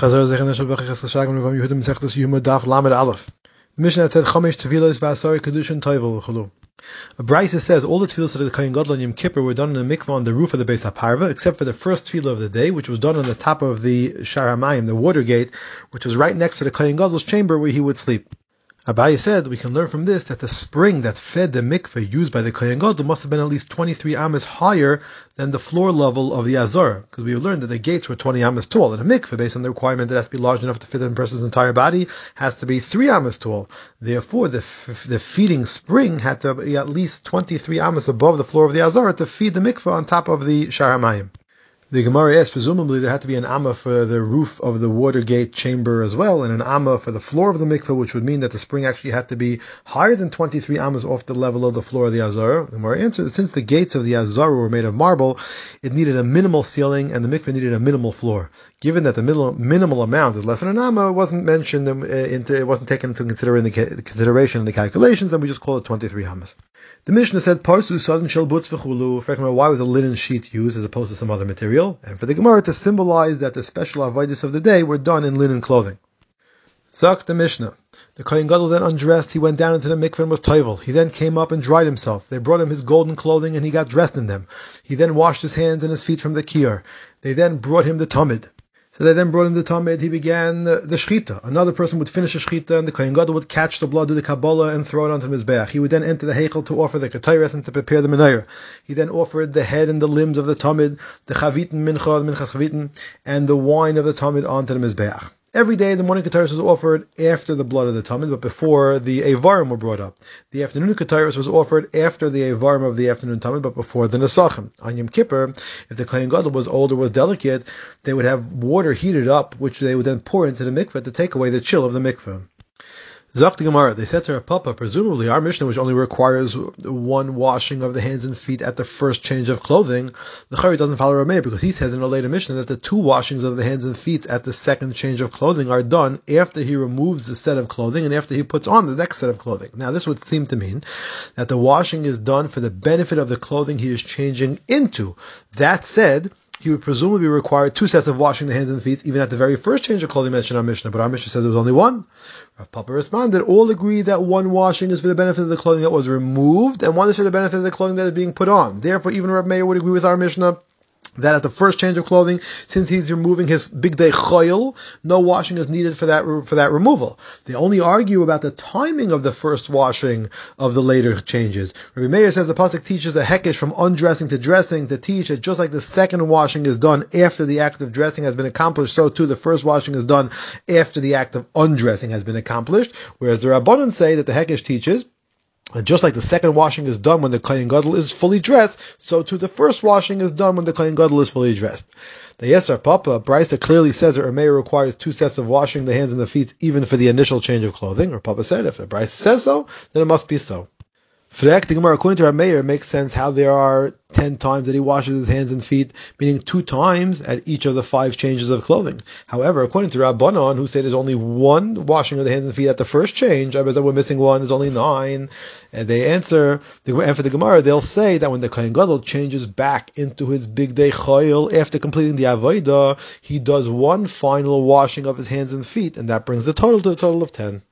The Mishnah had said Chamesh Tevilos V'Asari Kedushin Toivel V'Chulu. A Brisa says all the tefillos of the Kohen Gadol on Yom Kippur were done in a mikvah on the roof of the Beis HaParva, except for the first tefillah of the day, which was done on the top of the Shar HaMayim, the water gate, which was right next to the Kohen Gadol's chamber where he would sleep. Abaye said we can learn from this that the spring that fed the mikveh used by the Kohen Gadol must have been at least 23 amas higher than the floor level of the Azara, because we learned that the gates were 20 amas tall, and a mikveh, based on the requirement that it has to be large enough to fit a person's entire body, has to be 3 amas tall. Therefore, the feeding spring had to be at least 23 amas above the floor of the Azara to feed the mikveh on top of the Shar HaMayim. The Gemara asks, presumably there had to be an amma for the roof of the Watergate chamber as well, and an amma for the floor of the mikveh, which would mean that the spring actually had to be higher than 23 ammas off the level of the floor of the Azara. The Gemara answers that since the gates of the Azara were made of marble, it needed a minimal ceiling, and the mikveh needed a minimal floor. Given that the minimal amount is less than an amma, it wasn't mentioned, it wasn't taken into consideration in the calculations, and we just call it 23 ammas. The Mishnah said, Parsu Sadin Shel Butz V'Chulu. Why was a linen sheet used as opposed to some other material? And for the Gemara to symbolize that the special avodas of the day were done in linen clothing. Zak the Mishnah. The Kohen Gadol then undressed, he went down into the mikveh and was toivel. He then came up and dried himself. They brought him his golden clothing and he got dressed in them. He then washed his hands and his feet from the kiyar. They then brought him the tamid. So they then brought him the tamid, he began the shchita. Another person would finish the shchita, and the Kohen Gadol would catch the blood, do the Kabbalah, and throw it onto the Mizbeach. He would then enter the heichal to offer the ketayres and to prepare the menorah. He then offered the head and the limbs of the tamid, the chavitin mincha, the minchas chavitin, and the wine of the tamid onto the Mizbeach. Every day the morning ketayres was offered after the blood of the tamid, but before the avarim were brought up. The afternoon ketayres was offered after the avarim of the afternoon tamid, but before the nesachim. On Yom Kippur, if the Kohen Gadol was old or was delicate, they would have water heated up, which they would then pour into the mikveh to take away the chill of the mikveh. Zak the Gemara, they said to her Papa, presumably our Mishnah, which only requires one washing of the hands and feet at the first change of clothing, the Chari doesn't follow Rameir because he says in a later Mishnah that the 2 washings of the hands and feet at the second change of clothing are done after he removes the set of clothing and after he puts on the next set of clothing. Now this would seem to mean that the washing is done for the benefit of the clothing he is changing into. That said, he would presumably require 2 sets of washing the hands and feet, even at the very first change of clothing mentioned in our Mishnah, but our Mishnah says there was only 1. Rav Papa responded, all agree that 1 washing is for the benefit of the clothing that was removed, and 1 is for the benefit of the clothing that is being put on. Therefore, even Rav Meir would agree with our Mishnah that at the first change of clothing, since he's removing his big day choil, no washing is needed for that removal. They only argue about the timing of the first washing of the later changes. Rabbi Meir says the pasuk teaches a hekesh from undressing to dressing to teach that just like the second washing is done after the act of dressing has been accomplished, so too the first washing is done after the act of undressing has been accomplished. Whereas the Rabbanan say that the hekesh teaches and just like the second washing is done when the Kohen Gadol is fully dressed, so too the first washing is done when the Kohen Gadol is fully dressed. The Yeser Papa, Brisa clearly says that Rameir requires 2 sets of washing the hands and the feet even for the initial change of clothing. Or Papa said, if the Brisa says so, then it must be so. For the Gemara, according to Rameir, it makes sense how there are 10 times that he washes his hands and feet, meaning 2 times at each of the 5 changes of clothing. However, according to Rabbanan, who say there's only 1 washing of the hands and feet at the first change, I bet that we're missing 1, there's only 9. And they answer, and for the Gemara, they'll say that when the Kohen Gadol changes back into his big day choil after completing the avodah, he does 1 final washing of his hands and feet, and that brings the total to a total of 10.